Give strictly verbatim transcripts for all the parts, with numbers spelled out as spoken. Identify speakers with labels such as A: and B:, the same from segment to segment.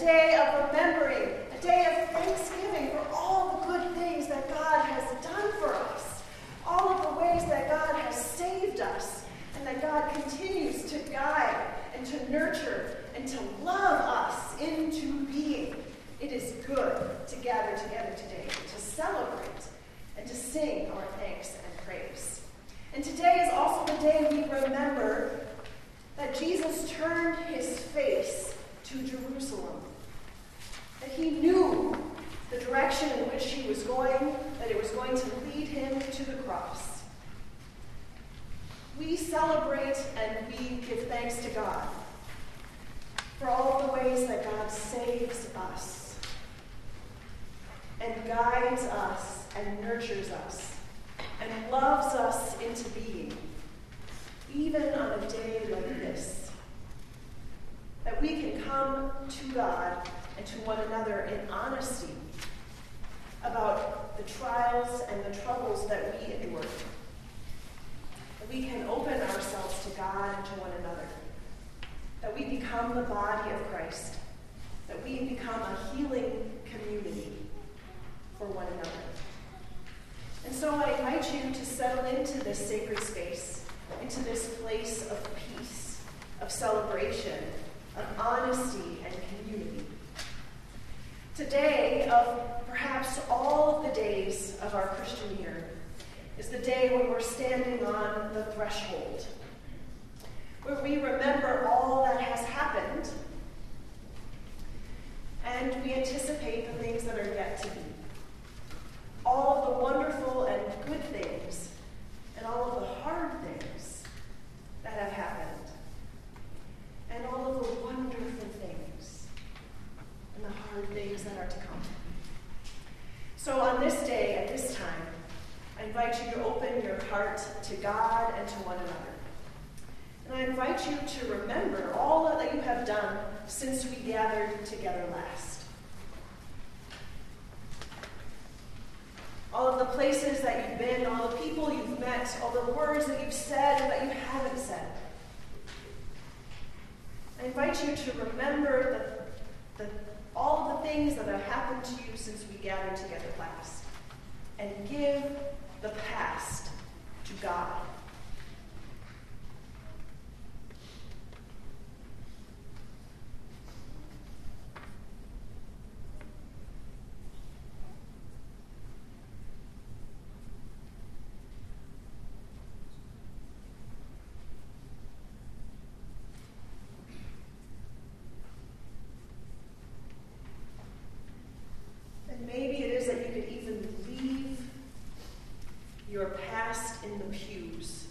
A: day of remembering, a day of thanksgiving for all the good things that God has done for us, all of the ways that God has saved us, and that God continues to guide and to nurture and to love us into being. It is good to gather together today, to celebrate and to sing our thanks and praise. And today is also the day we remember that Jesus turned his face to Jerusalem, that he knew the direction in which he was going, that it was going to lead him to the cross. We celebrate and we give thanks to God for all the ways that God saves us and guides us and nurtures us and loves us into being, even on a day like this, that we can come to God and to one another in honesty about the trials and the troubles that we endure. That we can open ourselves to God and to one another. That we become the body of Christ. That we become a healing community for one another. And so I invite you to settle into this sacred space, into this place of peace, of celebration, of honesty and community. Today, of perhaps all of the days of our Christian year, is the day when we're standing on the threshold, where we remember all that has happened, and we anticipate the things that are yet to be. All of the wonderful and good things, and all of the hard things that have happened, and all of the wonderful things, and the hard things that are to come. So on this day, at this time, I invite you to open your heart to God and to one another. And I invite you to remember all that you have done since we gathered together last. All of the places that you've been, all the people you've met, all the words that you've said and that you haven't said. I invite you to remember the, the, all of the things that have happened to you since we gathered together last, and give the past to God. Maybe it is that you could even leave your past in the pews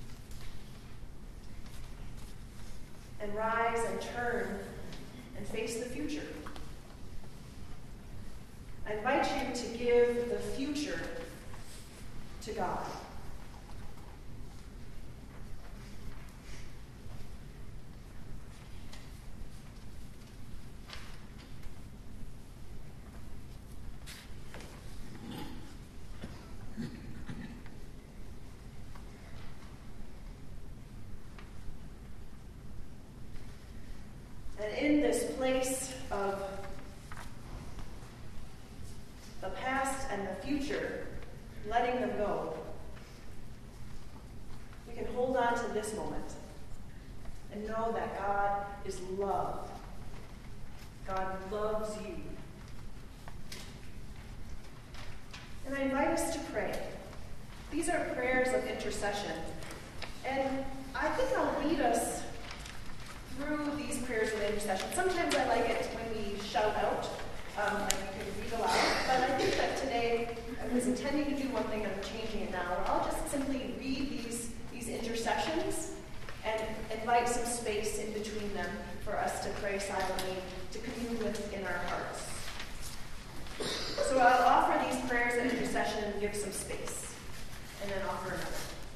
A: and rise and turn and face the future. I invite you to give the future to God. And in this place of the past and the future, letting them go, we can hold on to this moment and know that God is love. God loves you. And I invite us to pray. These are prayers of intercession. And I think I'll lead us through these prayers of intercession. Sometimes I like it when we shout out, um, like you can read aloud, but I think that today I was intending to do one thing and I'm changing it now, where I'll just simply read these, these intercessions and invite some space in between them for us to pray silently, to commune with in our hearts. So I'll offer these prayers of intercession and give some space, and then offer another.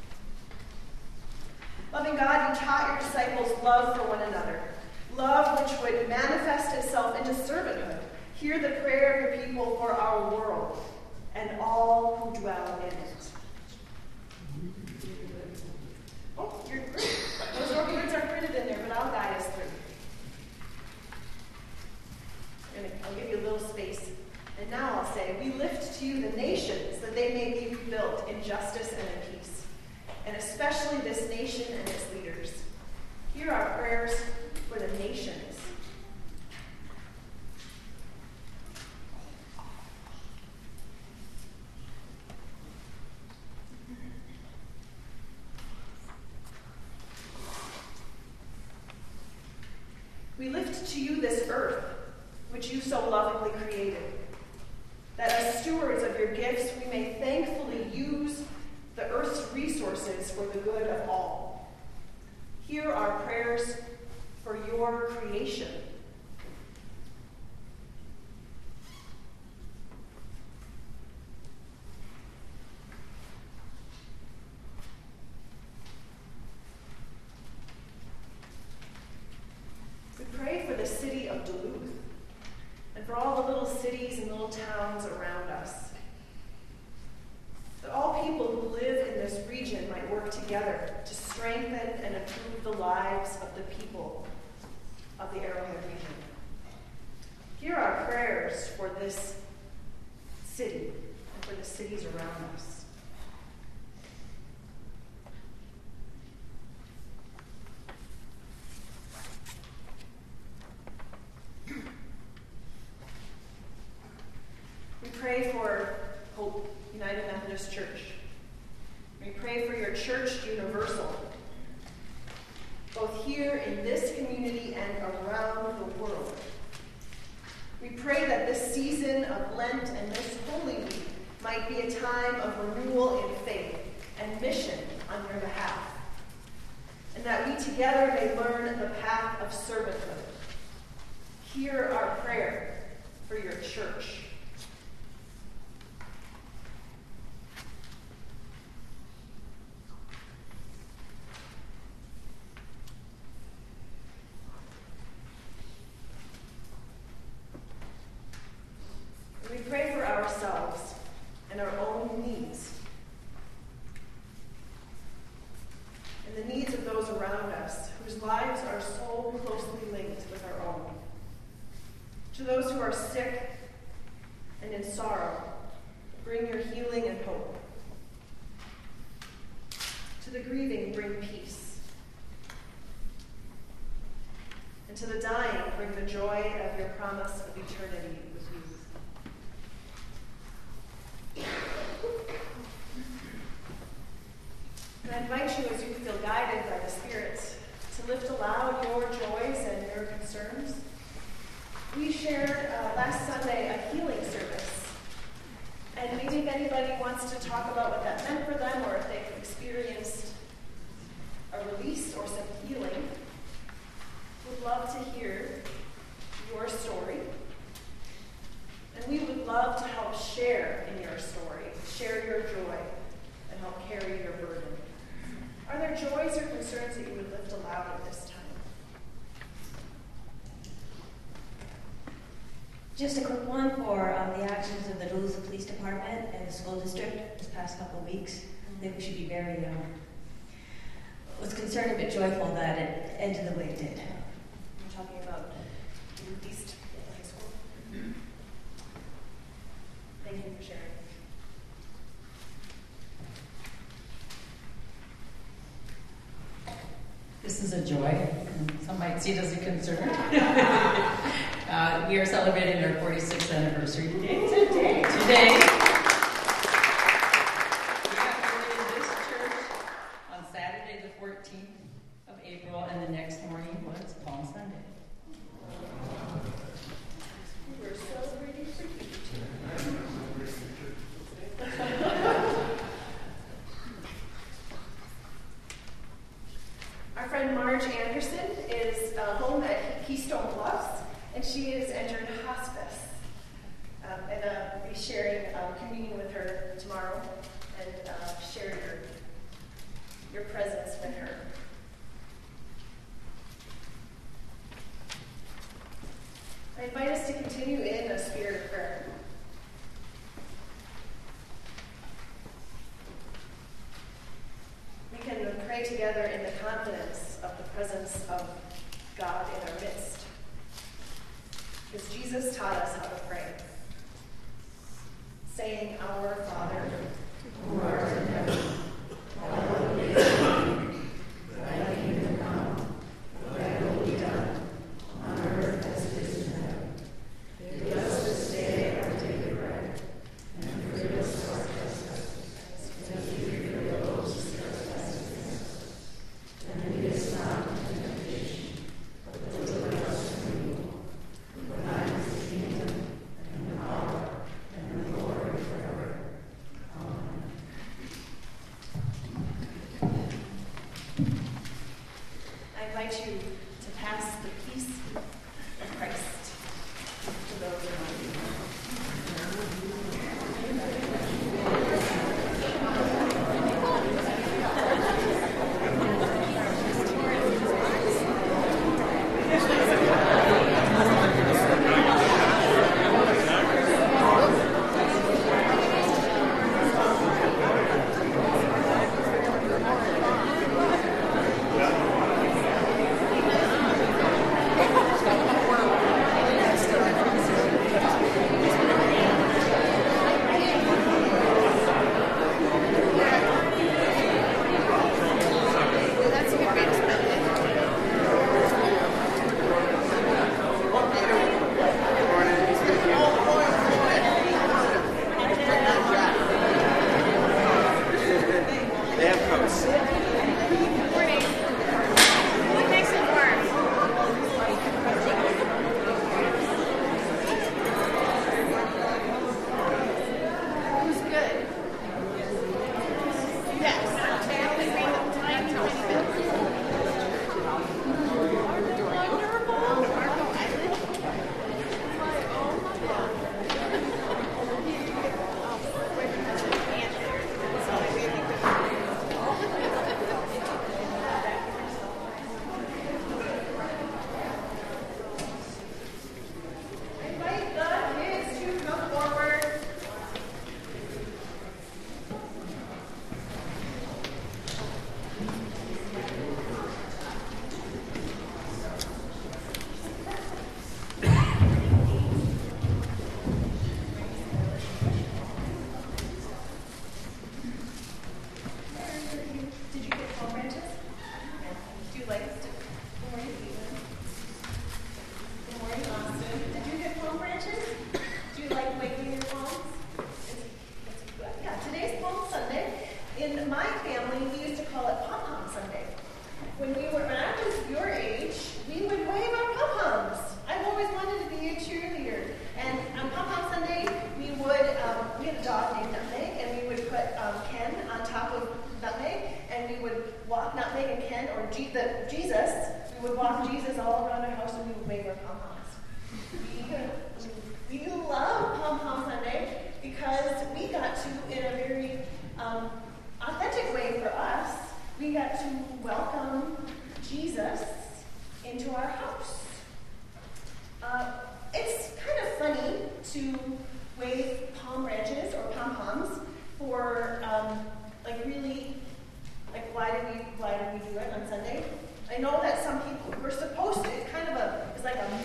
A: Loving God, you taught your disciples love for one another, love which would manifest itself into servanthood. Hear the prayer of your people for our world and all who dwell in it. Oh, you're great. Those words are printed in there, but I'll guide us through. to you the nations, that they may be rebuilt in justice and in peace, and especially this nation and its leaders. Hear our prayers for the nations. We lift to you this earth, which you so lovingly created, that as stewards of your gifts we may thankfully use the earth's resources for the good of all. Hear our prayers for your creation. Pray for the city of Duluth and for all the little cities and little towns around us. That all people who live in this region might work together to strengthen and improve the lives of the people of the Arrowhead region. Hear our prayers for this city and for the cities around us. Pray for Hope United Methodist Church. We pray for your church universal, both here in this community and around the world. We pray that this season of Lent and this Holy Week might be a time of renewal in faith and mission on your behalf, and that we together may learn the path of servanthood. Hear our prayer for your church. We pray for ourselves and our own needs, and the needs of those around us whose lives are so closely linked with our own. To those who are sick and in sorrow, bring your healing and hope. To the grieving, bring peace. And to the dying, bring the joy of your promise of eternity with you. And I invite you, as you feel guided by the Spirit, to lift aloud your joys and your concerns. We shared uh, last Sunday a healing service. And maybe if anybody wants to talk about what that meant for them, or if they've experienced a release or some healing, we'd love to hear your story. And we would love to help share in your story, share your joy, and help carry your burden. Are there joys or concerns that you would lift aloud at this time?
B: Just a quick one for um, the actions of the Duluth Police Department and the school district this past couple of weeks. I think we should be very, um, was concerned, a bit joyful that it ended the way it did.
A: We're talking about Duluth East High School. Thank you for sharing.
C: This is a joy. Some might see it as a concern. uh, we are celebrating our forty-sixth anniversary today. Today. Today. We got married in this church on Saturday the fourteenth of April, and the next morning was Palm Sunday.
A: We were celebrating for you. Our friend Marge Anderson is uh, home at Keystone Bluffs, and she has entered hospice. Um, and uh, we'll be sharing um, communion with her tomorrow, and uh, share your, your presence with her. I invite us to continue in a spirit of prayer. We can pray together in the confidence of the presence of God in our midst, because Jesus taught us how to pray, saying,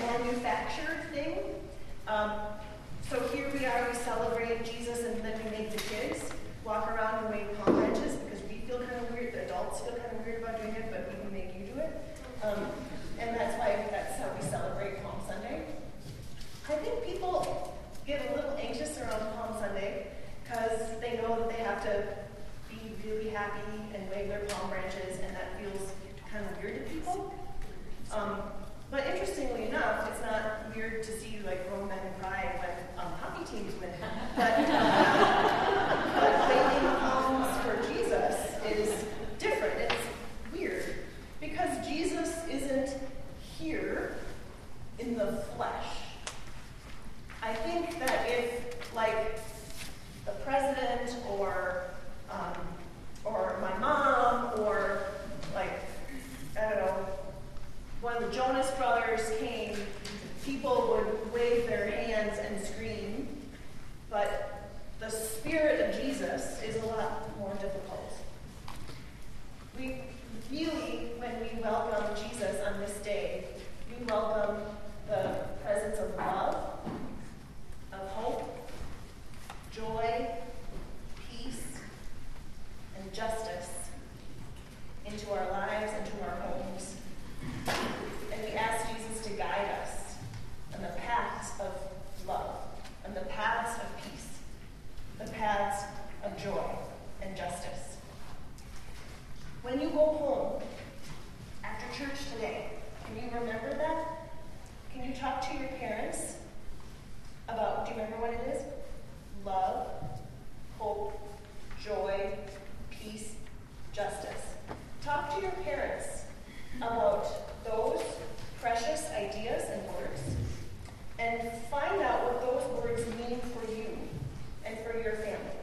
A: manufactured thing. Um, so here we are, we celebrate Jesus, and then we make the kids walk around and wave palm branches because we feel kind of weird. The adults feel kind of weird about doing it, but we can make you do it. Um, and that's why that's how we celebrate Palm Sunday. I think people get a little anxious around Palm Sunday because they know that they have to be really happy and wave their palm branches, and that feels kind of weird to people. Um, but interestingly enough, it's not weird to see like grown men cry when um, hockey teams win. But, uh, but waving palms for Jesus is different. It's weird because Jesus isn't here in the flesh. I think that if, like, the president or um, or my mom or, like, I don't know, one of the Jonas Brothers came, people would wave their hands and scream, but the spirit of Jesus is a lot more difficult. We really, when we welcome Jesus on this day, we welcome the presence of love, of hope, joy, peace, and justice into our lives, into our homes. And we ask Jesus to guide us on the paths of love, on the paths of peace, the paths of joy and justice. When you go home after church today, can you remember that? Can you talk to your parents about, do you remember what it is? Love, hope, joy, peace, justice. Talk to your parents about those precious ideas and words, and find out what those words mean for you and for your family.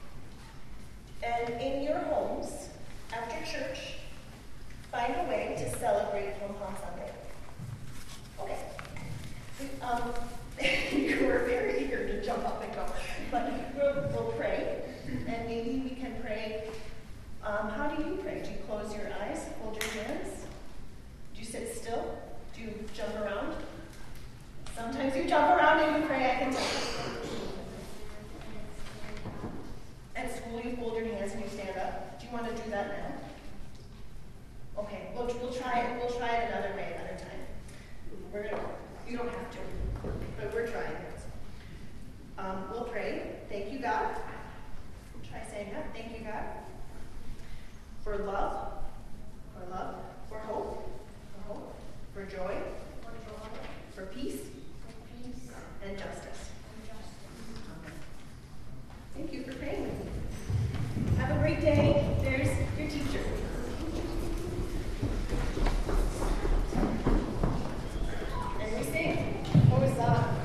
A: And in your homes, after church, find a way to celebrate from Palm Sunday. Okay. Um, you were very eager to jump up and go, but we'll, we'll pray, and maybe we can pray. Um, how do you pray? Do you close your eyes, hold your hands? Do you sit still? Do you jump around? Sometimes you jump around and you pray, I can tell. At school, you fold your hands and you stand up. Do you want to do that now? Okay, we'll, we'll try it. We'll try it another way, another time. We're gonna, you don't have to, but we're trying it. Um, we'll pray. Thank you, God. Try saying that. Thank you, God, for love, for love, for hope, for hope, for joy, for peace, and justice. Amen. Thank you for praying with me. Have a great day. There's your teacher. And we sing, Hosanna.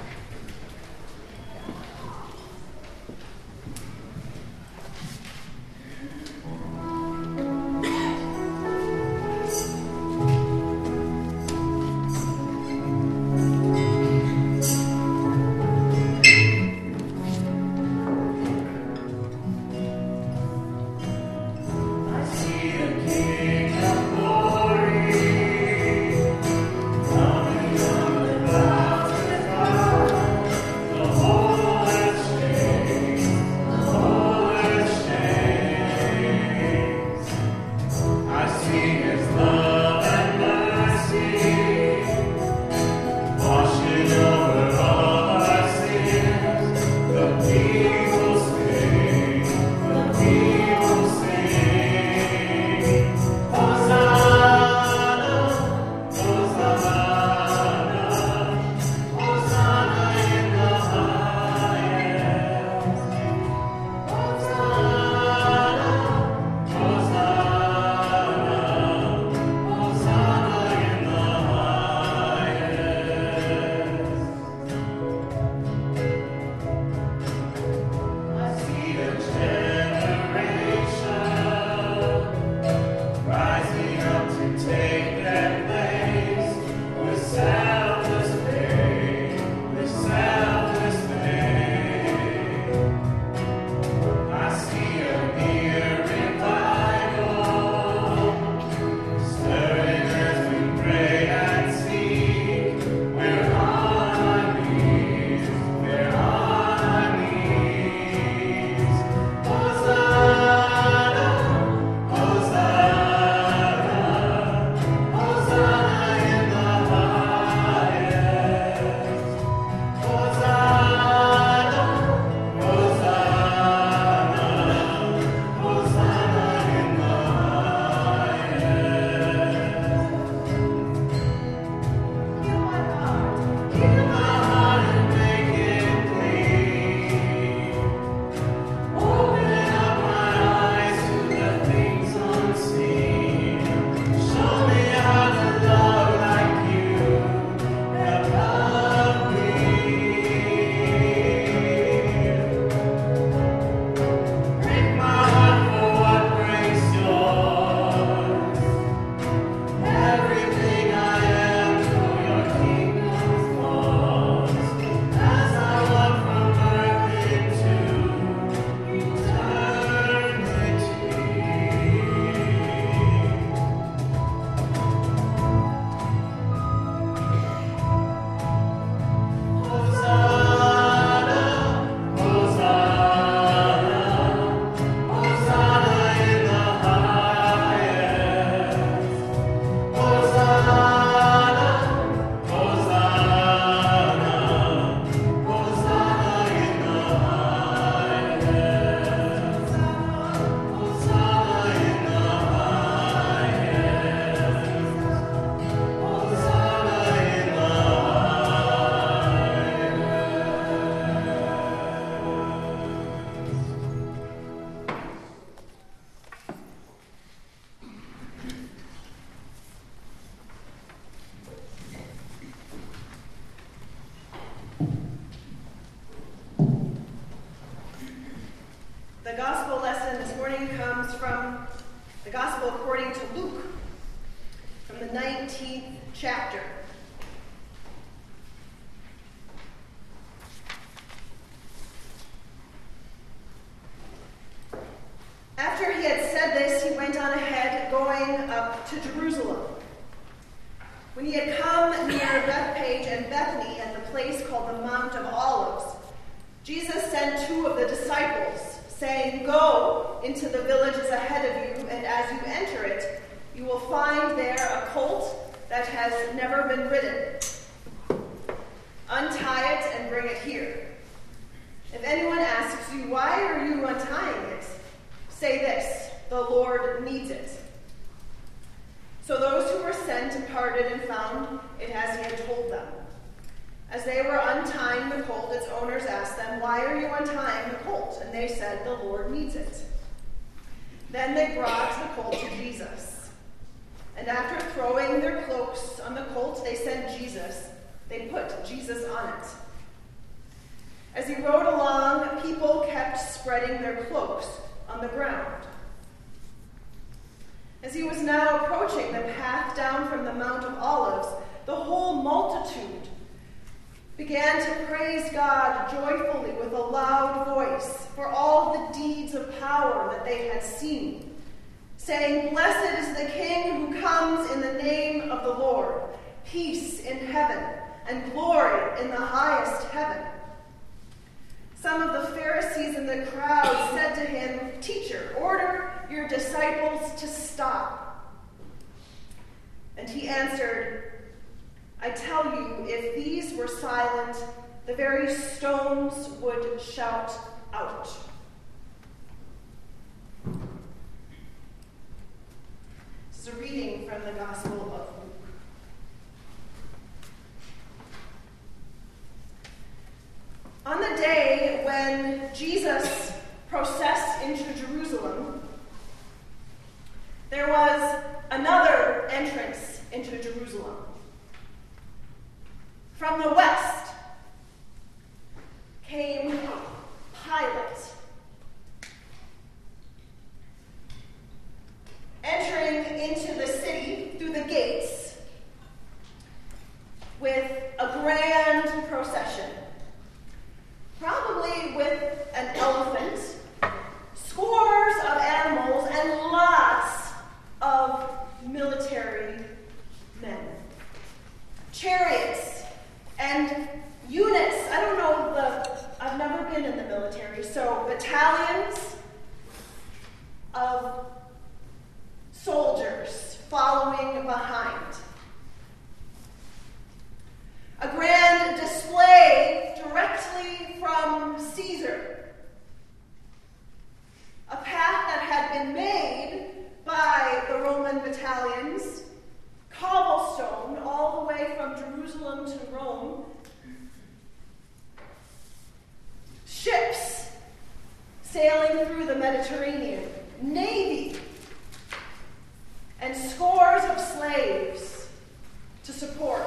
A: morning comes from the Gospel according to Luke, from the nineteenth chapter. After he had said this, he went on ahead, going up to Jerusalem. When he had come near Bethphage and Bethany and the place called the Mount of Olives, Jesus sent two of the disciples, saying, "Go into the villages ahead of you, and as you enter it, you will find there a colt that has never been ridden. Untie it and bring it here. If anyone asks you, 'Why are you untying it?' say this, 'The Lord needs it.'" So those who were sent departed and found it as he had told them. As they were untying the colt, its owners asked them, "Why are you untying the colt?" And they said, "The Lord needs it." Then they brought the colt to Jesus. And after throwing their cloaks on the colt, they sent Jesus. They put Jesus on it. As he rode along, people kept spreading their cloaks on the ground. As he was now approaching the path down from the Mount of Olives, the whole multitude began to praise God joyfully with a loud voice for all the deeds of power that they had seen, saying, "Blessed is the King who comes in the name of the Lord, peace in heaven and glory in the highest heaven." Some of the Pharisees in the crowd said to him, "Teacher, order your disciples to stop." And he answered, "I tell you, if these were silent, the very stones would shout out." This is a reading from the Gospel of Luke. On the day when Jesus processed into Jerusalem, there was another entrance into Jerusalem. From the west came Pilate, entering into the city through the gates with a grand procession, probably with an elephant, scores of animals, and lots of military men. Chariots and units. I don't know the, I've never been in the military, so battalions of soldiers following behind. A grand display directly from Caesar. A path that had been made by the Roman battalions, cobblestone all the way from Jerusalem to Rome. Ships sailing through the Mediterranean, navy, and scores of slaves to support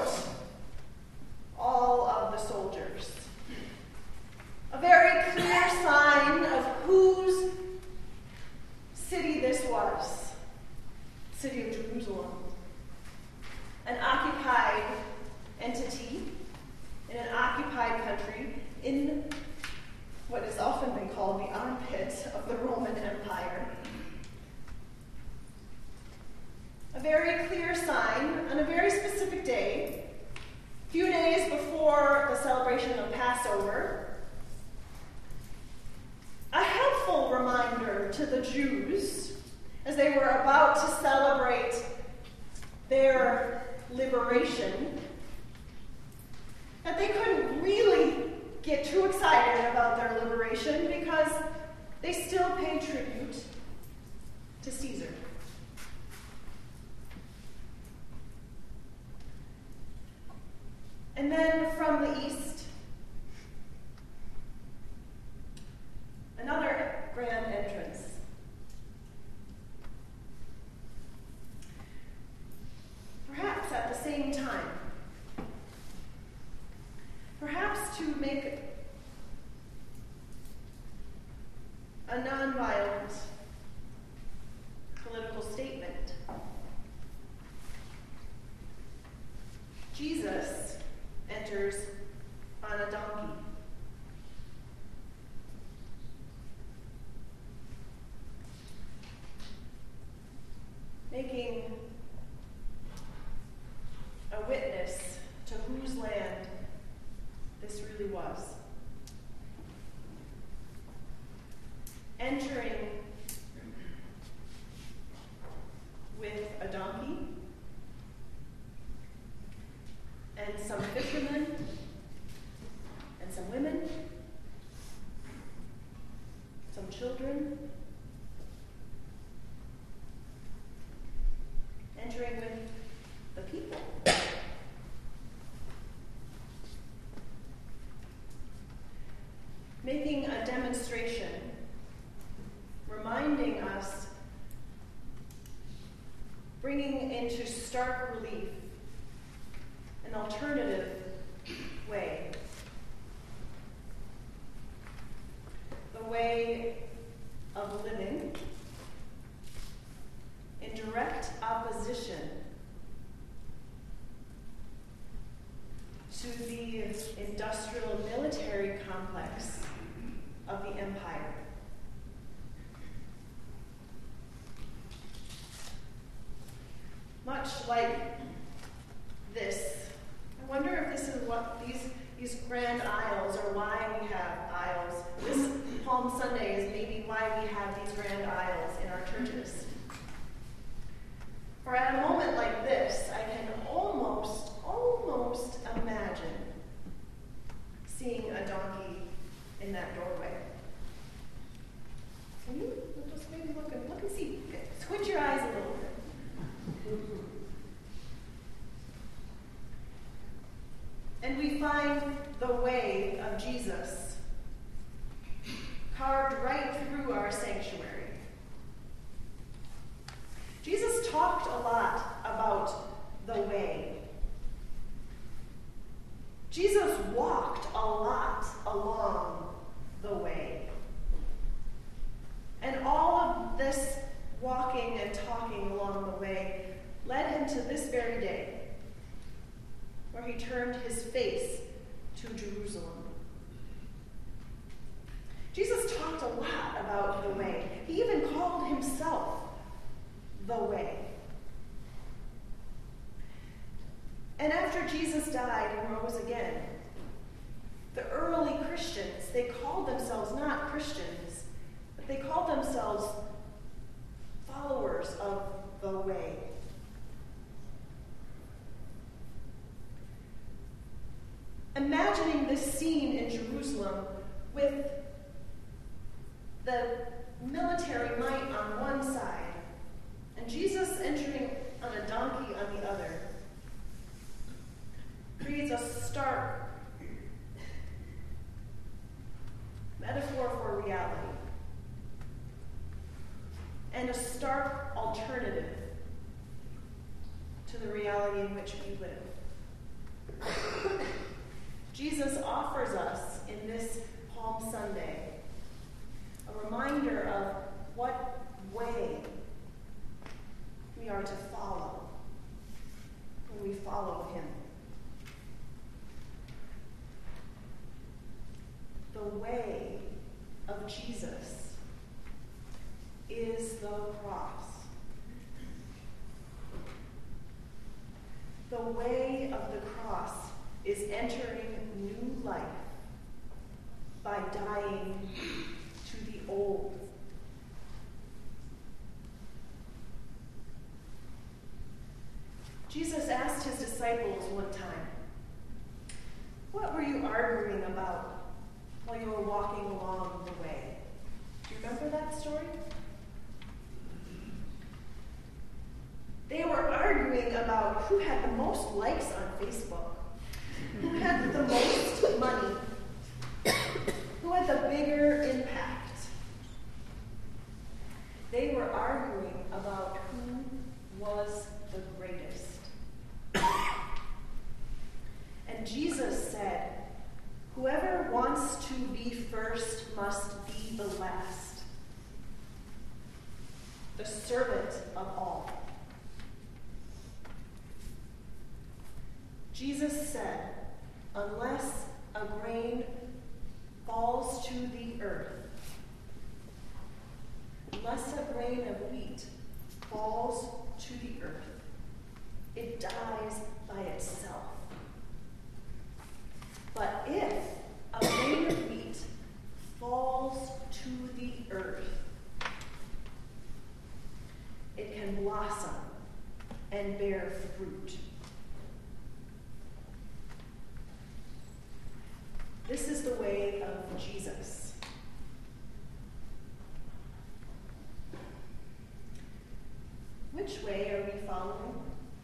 A: all of the soldiers. A very clear sign of whose city this was. City of Jerusalem. An occupied entity in an occupied country in what has often been called the armpit of the Roman Empire. A very clear sign on a very specific day, a few days before the celebration of Passover, a helpful reminder to the Jews as they were about to celebrate their liberation, that they couldn't really get too excited about their liberation because they still pay tribute to Caesar. And then from the east, another grand entrance. Perhaps at the same time. Perhaps to make a nonviolent enters on a donkey. Making a witness to whose land this really was. Entering with a donkey and some fishermen and some women, some children, entering with the people. Making a demonstration, reminding us, bringing into stark relief an alternative way. The way of living in direct opposition to the industrial military complex of the empire. Much like this, I wonder if this is what these, these grand aisles are why we have aisles. This Palm Sunday is maybe why we have these grand aisles in our churches. For at a moment like this, I can almost, almost imagine seeing a donkey in that doorway. Can you just maybe look and look and see? Squint your eyes a little bit. And we find the way of Jesus carved right through our sanctuary. Jesus talked a lot about the way. Jesus walked a lot along the way. And all of this walking and talking along the way led him to this very day, where he turned his face to Jerusalem. Jesus talked a lot about the way. He even called himself the way. And after Jesus died and rose again, the early Christians, they called themselves not Christians, but they called themselves followers of the way. Imagining this scene in Jerusalem with the military might on one side and Jesus entering on a donkey on the other creates a stark metaphor for reality and a stark alternative to the reality in which we live. Jesus offers us in this Palm Sunday a reminder of what way we are to follow when we follow him. The way of Jesus is the cross. The way of the cross is entering new life by dying to the old. Jesus asked his disciples one time, "What were you arguing about while you were walking along the way?" Do you remember that story? They were arguing about who had the most likes on Facebook, who had the most money, who had the bigger impact. They were arguing about who was the greatest. And Jesus said, "Whoever wants to be first must be the last, the servant of all." Jesus said, unless a grain falls to the earth, unless a grain of wheat falls to the earth, it dies by itself. But if a grain of wheat falls to the earth, it can blossom and bear fruit. This is the way of Jesus. Which way are we following?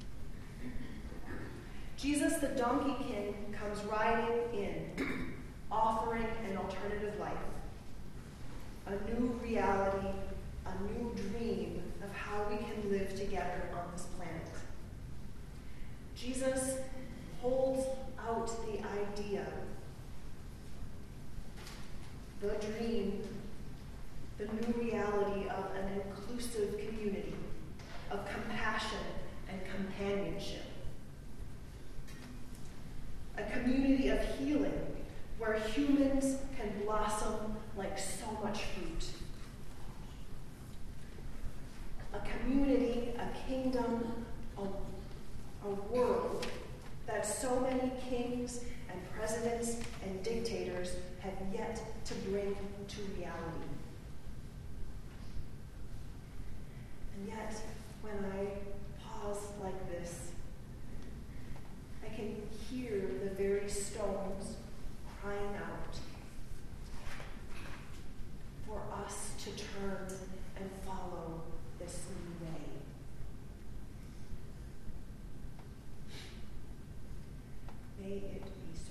A: Jesus, the Donkey King, comes riding in, offering an alternative life, a new reality, a new dream of how we can live together on this planet. Jesus holds out the idea, the dream, the new reality of an inclusive community, of compassion and companionship. A community of healing where humans can blossom like so much fruit. A community, a kingdom, a, a world that so many kings and presidents and dictators have yet to bring to reality. And yet, when I pause like this, I can hear the very stones crying out for us to turn and follow this new way. May it be so.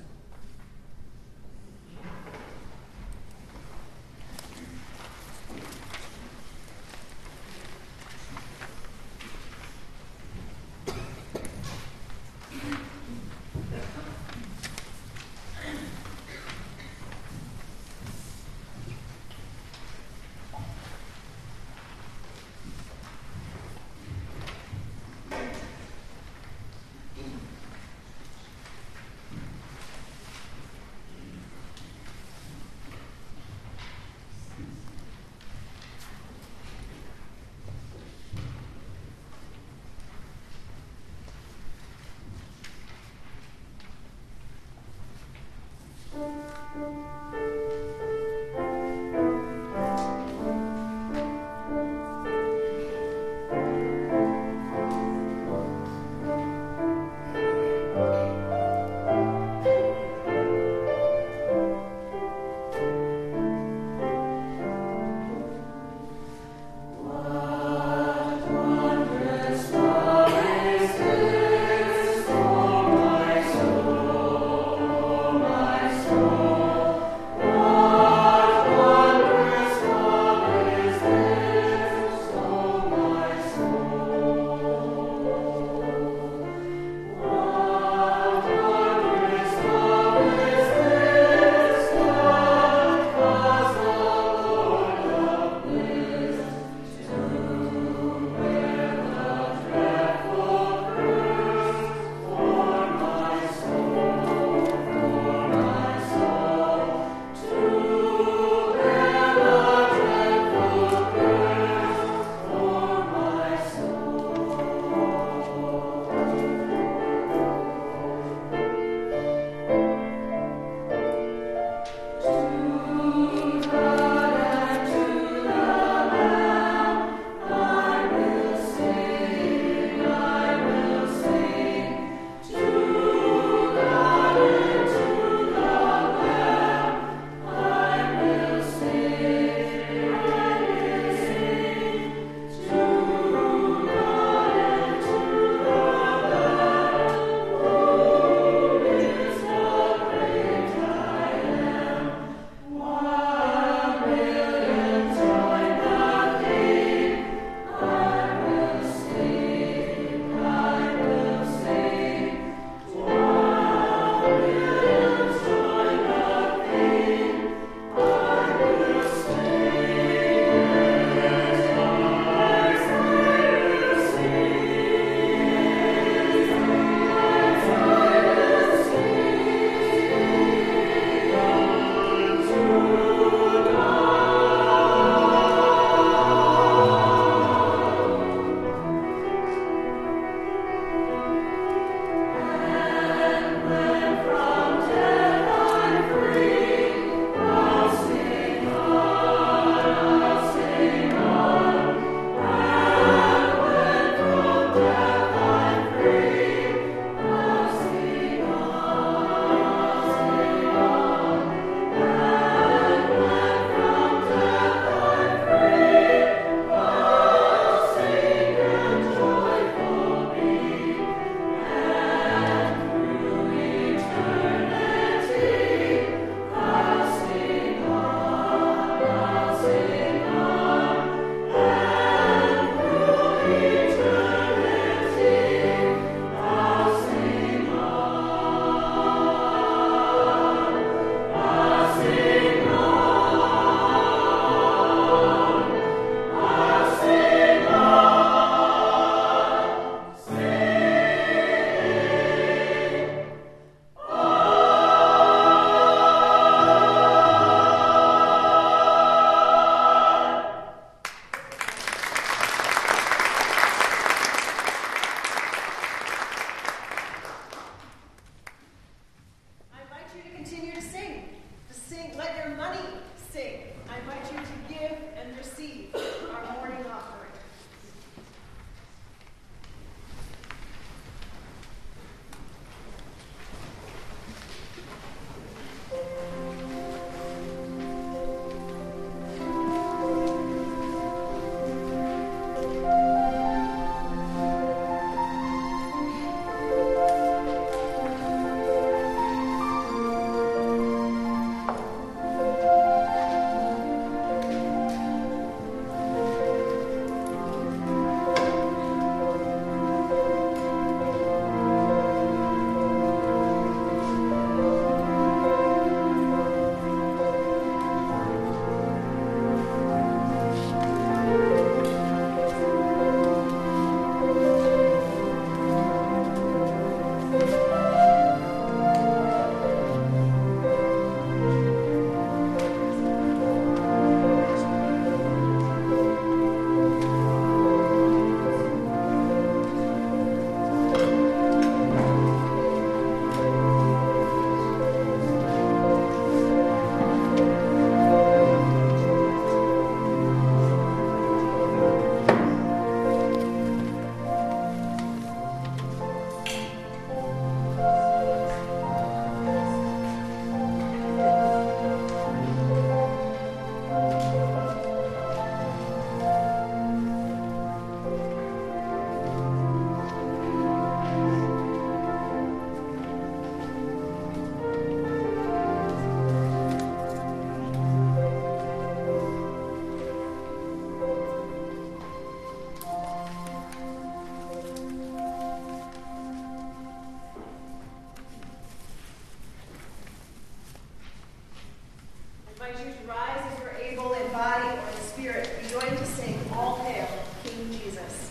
A: invite you to rise if you're able in body or in spirit. We join to sing All Hail King Jesus.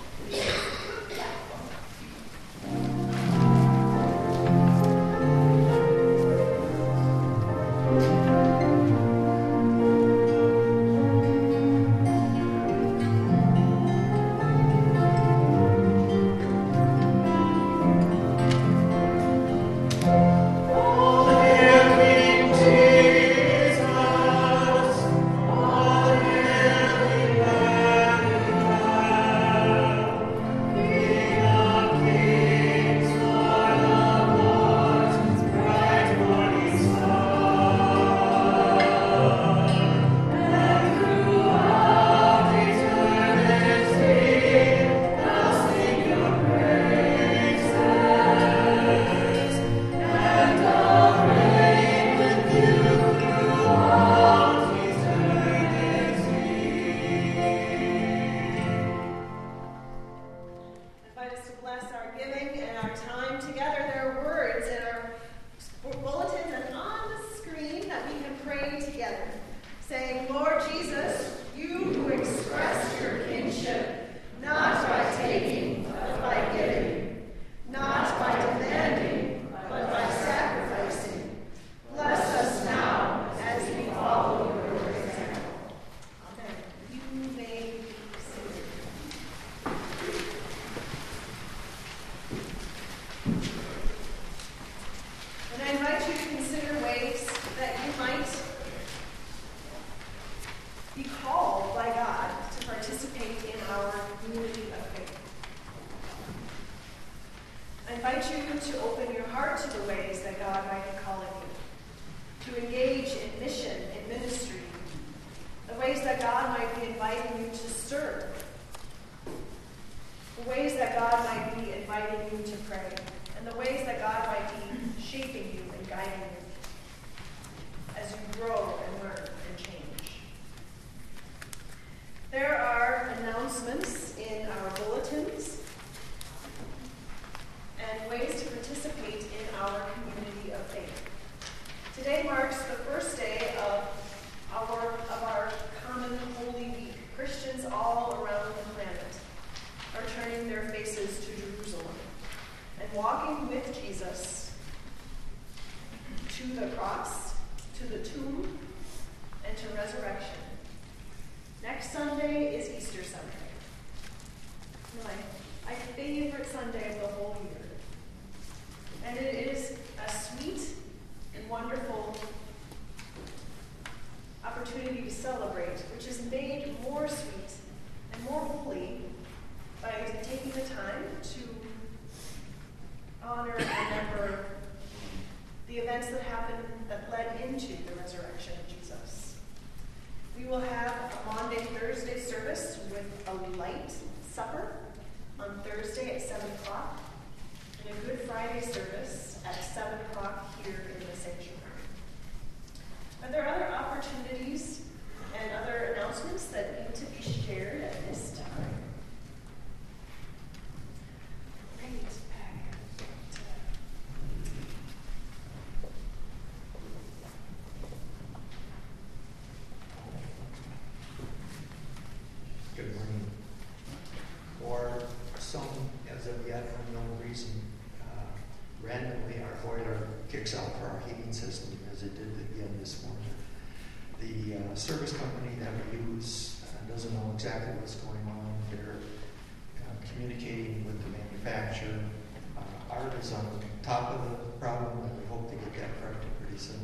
D: Service company that we use uh, doesn't know exactly what's going on. They're uh, communicating with the manufacturer. Uh, Art is on top of the problem, and we hope to get that corrected pretty soon.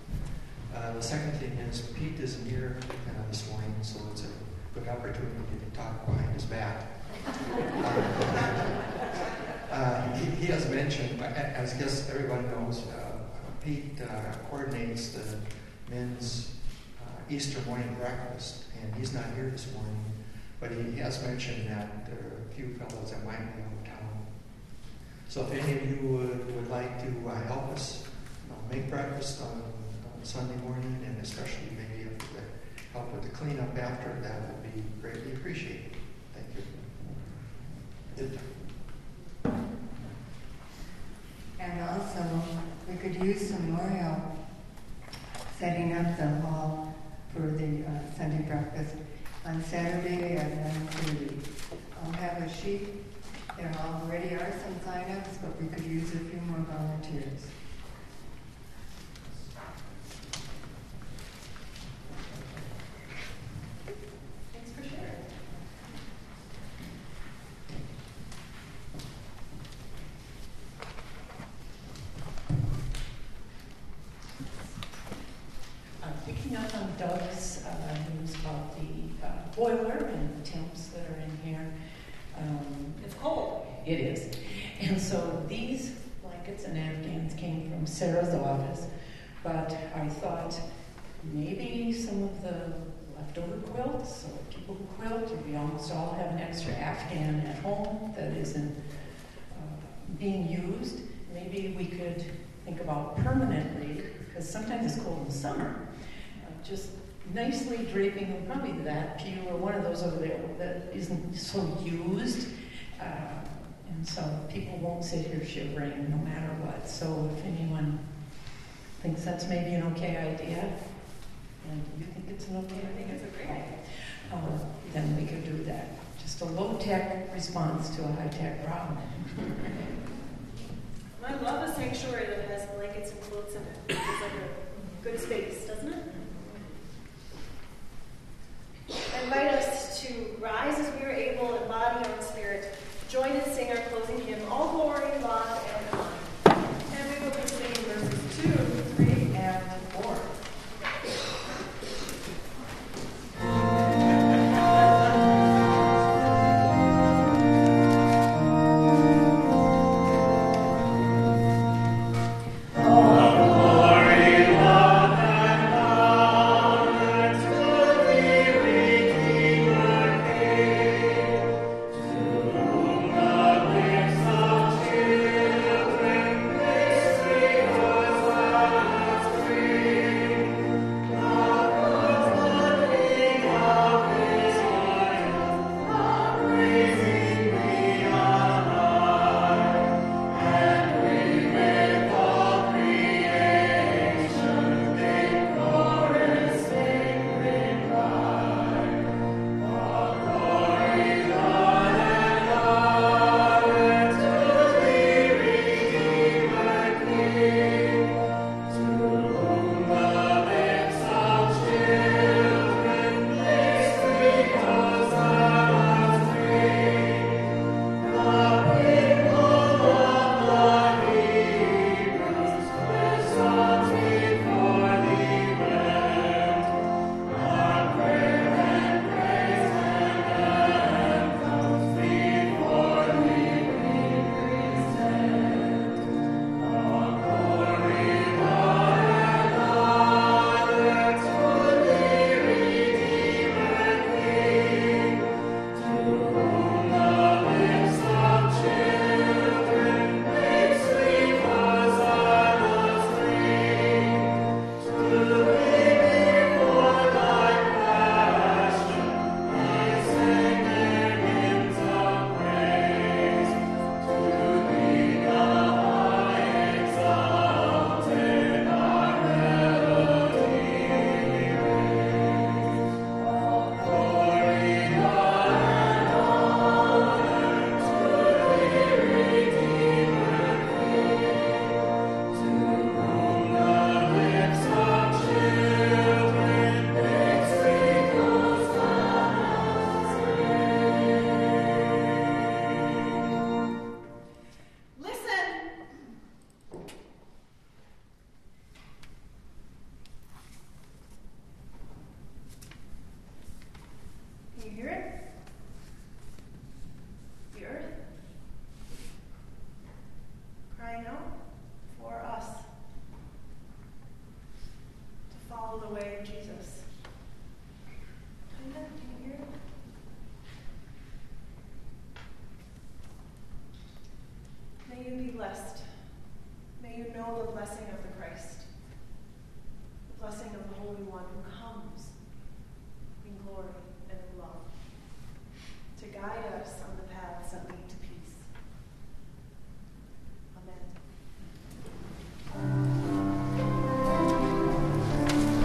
D: Uh, the second thing is Pete isn't here uh, this morning, so it's a good opportunity to talk behind his back. uh, uh, he, he has mentioned, as I guess everyone knows, uh, Pete uh, coordinates the men's Easter morning breakfast, and he's not here this morning, but he has mentioned that there are a few fellows that might be out of town. So if any of you would, would like to uh, help us uh, make breakfast on, on Sunday morning, and especially maybe if you could help with the cleanup after, that would be greatly appreciated. Thank you.
E: And also, we could use some Oreo setting up the hall for the uh, Sunday breakfast on Saturday at nine thirty. I'll have a sheet. There already are some sign-ups, but we could use a few more volunteers.
A: Thanks for sharing.
C: I'm picking up on Doug's uh, news about the uh, boiler and the temps that are in here. Um,
A: It's cold.
C: It is. And so these blankets and afghans came from Sarah's office, but I thought maybe some of the leftover quilts, or people who quilt, or we almost all have an extra afghan at home that isn't uh, being used. Maybe we could think about permanently, because sometimes it's cold in the summer, uh, just nicely draping them, probably that pew or one of those over there that isn't so used. Uh, and so people won't sit here shivering no matter what. So if anyone thinks that's maybe an okay idea, and you think it's an okay idea?
A: I think it's a great idea.
C: Uh, then we could do that. Just a low-tech response to a high-tech problem.
A: I love a sanctuary that has blankets and quilts in it. It's like a good space, doesn't it? I invite us to rise as we are able in body and spirit. Join and sing our closing hymn, All Glory, Laud, and Honor. And we will be singing verses two, three, and four. Can you hear it? The earth crying out for us to follow the way of Jesus. Linda, can you hear it? May you be blessed. May you know the blessing of the Christ, the blessing of the Holy One who comes in glory and in love to guide us on the paths that lead to peace. Amen.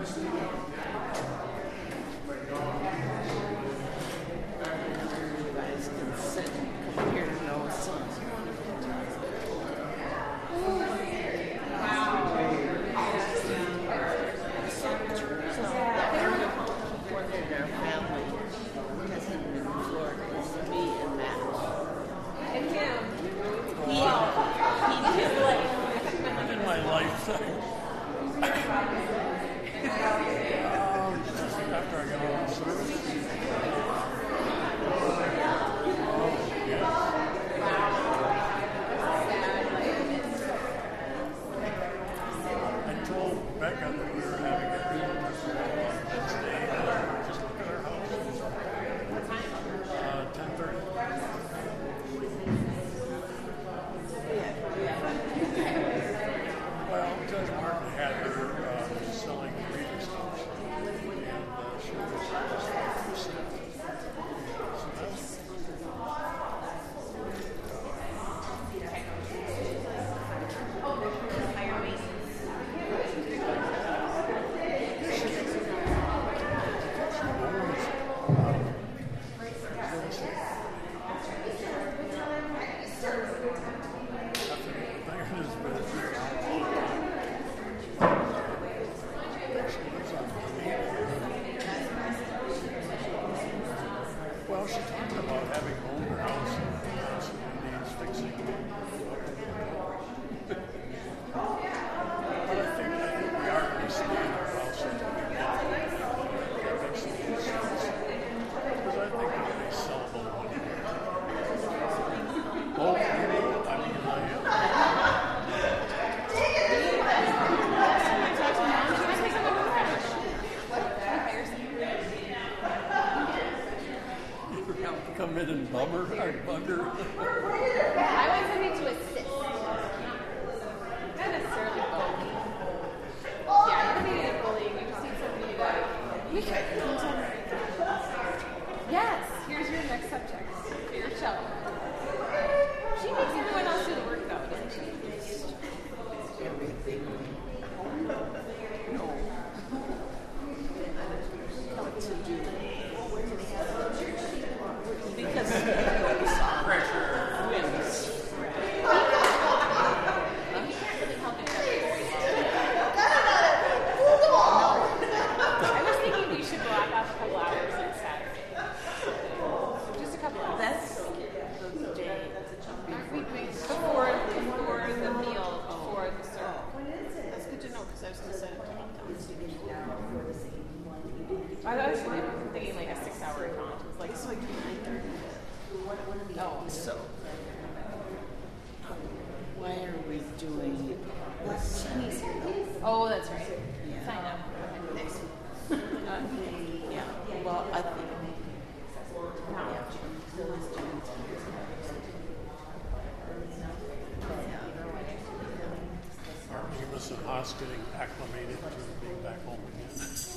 F: Getting acclimated to being back home again.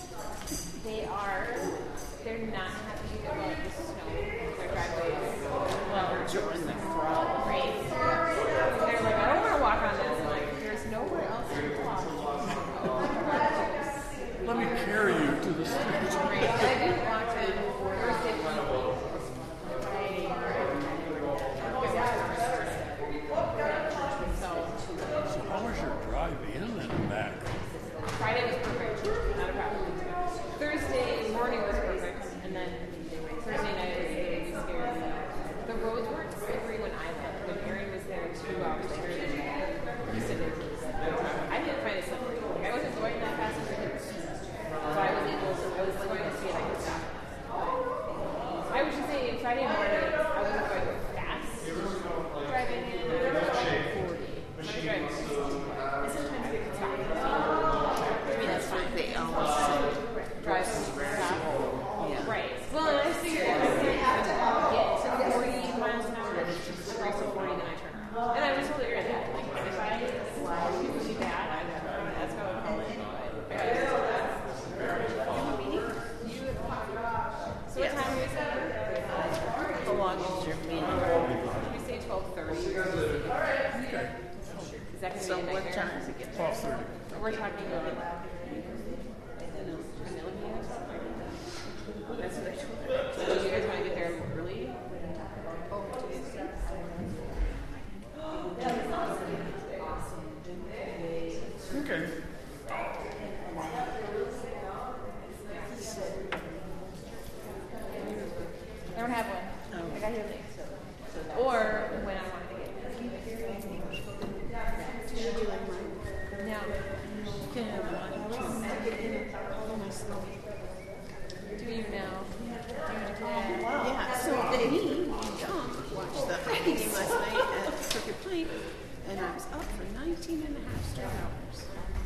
G: They are. They're not happy about the snow. Their driveway is well, join the frog race. They're like, I don't want to walk on this. I'm like, there's nowhere else to walk.
F: Let me carry you to the street.
G: Right. I didn't walk to Thursday.
F: So how was your drive in and back?
G: Friday was perfect, not a problem. Thursday morning was perfect, and then Thursday night was really scary. The roads weren't slippery when I left, but Aaron was there two hours later than he said it was. I didn't find it slippery. Like, I wasn't going that fast as I did. So Do you know?
A: Oh, wow.
H: Yeah, so me and John watched the hockey game last night at Crooked Point, and I was up for nineteen and a half straight hours.